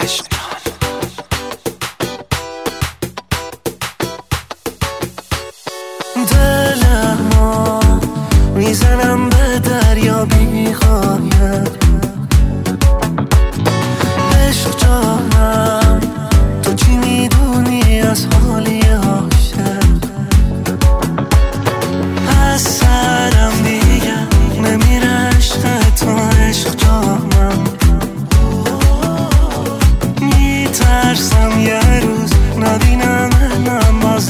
دلمو میزنم به دریا بی‌غایت، عشق جانم تو چی میدونی از حالی عاشق؟ از سرم دیگه نمیره عشق تو، عشق جانم میترسم یه روز نبینم من باز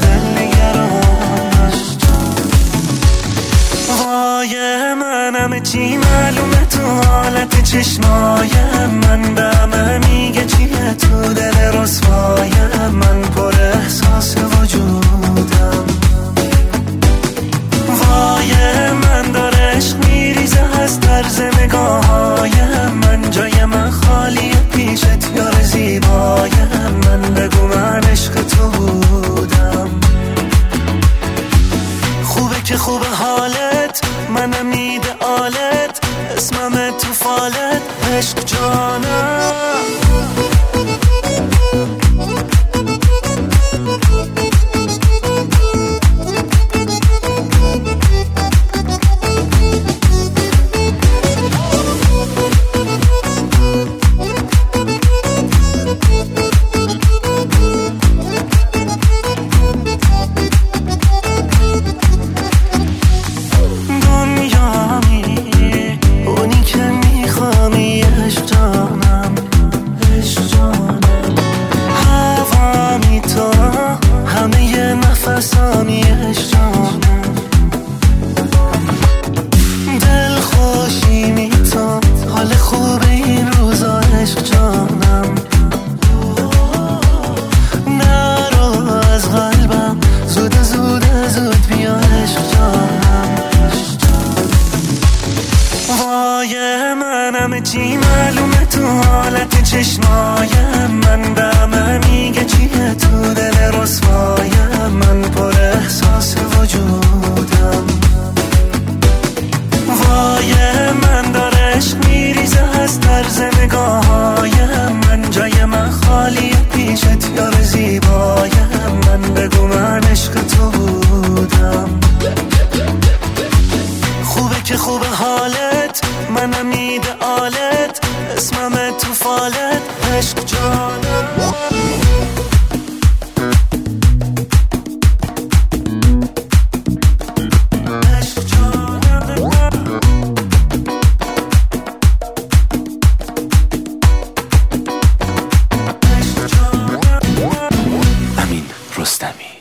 منم چی معلومه تو حالت چشمای من، به همه میگه چیه تو دل رسوای من، پر احساس وجودم. وای من داره عشق میریزه از طرز نگاههای من، جای من خالیه پیشت یار زیبای من، بگو من عشق تو بودم. خوبه که خوبه حالت، منم ایدئالت، اسمم تو فالت، عشق جانم. دل خوشی میتون حال خوب این روزا، عشق جانم نرو از قلبم، زود زود بیا عشق جانم. وای منم چی معلومه تو حالت چشمای من، به همه میگه چیه تو دل رسوای من، پر احساس وجودم. وای من داره عشق میریزه از طرز نگاههای من، جای من خالیه پیشت یار زیبای من، بگو من عشق تو بودم. خوبه که خوبه حالت، منم ایدئالت، اسمم تو فالت، عشق جانم. امین رستمی.